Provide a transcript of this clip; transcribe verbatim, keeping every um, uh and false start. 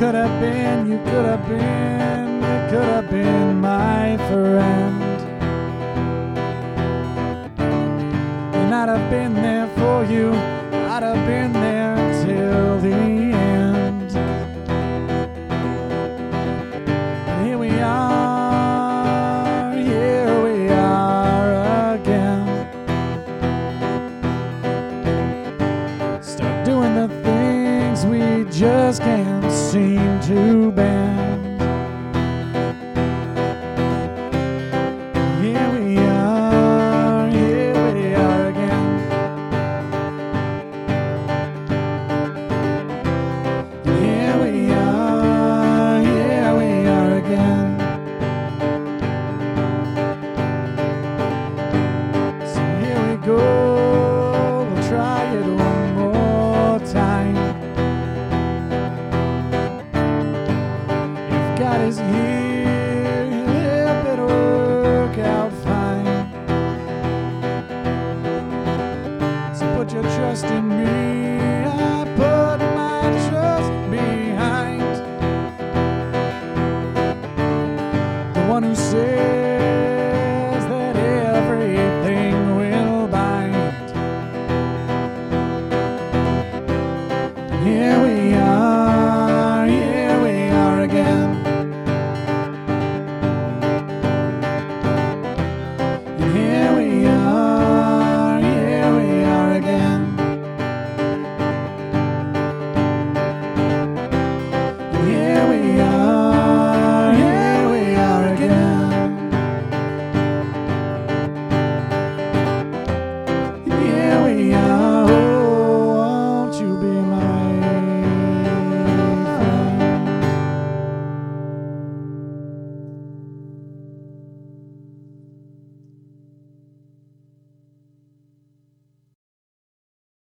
could have been, you could have been, you could have been my friend. And I'd have been there for you, I'd have been there till the end. And here we are, here we are again. Start doing the things we just can't seem to bend. Here we are, here we are again. Here we are, here we are again. So here we go, we'll try it one more time. If God is here,